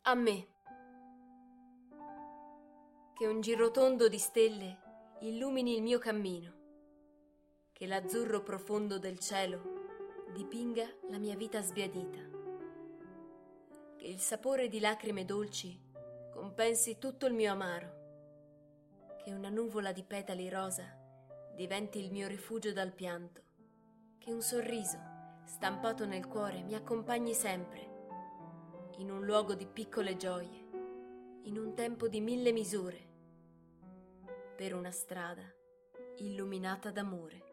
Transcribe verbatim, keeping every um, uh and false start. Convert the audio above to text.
a me. Che un girotondo di stelle illumini il mio cammino, che l'azzurro profondo del cielo dipinga la mia vita sbiadita, che il sapore di lacrime dolci compensi tutto il mio amaro, che una nuvola di petali rosa diventi il mio rifugio dal pianto, che un sorriso stampato nel cuore mi accompagni sempre, in un luogo di piccole gioie, in un tempo di mille misure, per una strada illuminata d'amore.